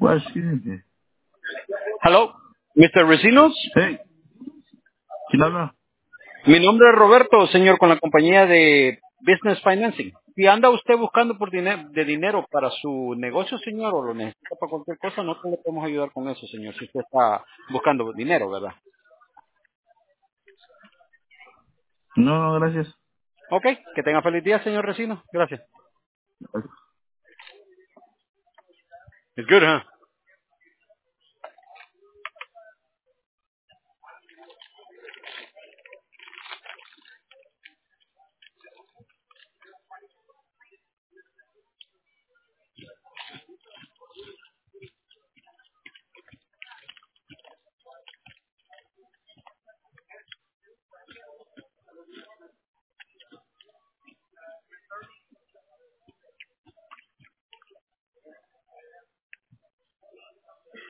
Washington. Hello, Mr. Recinos. Hey, ¿quién habla? Mi nombre es Roberto, señor, con la compañía de Business Financing. Si anda usted buscando por dinero para su negocio, señor, o lo necesita para cualquier cosa, nosotros le podemos ayudar con eso, señor, si usted está buscando dinero, ¿verdad? No, no, gracias. Ok, que tenga feliz día, señor Recino. Gracias. It's good, huh?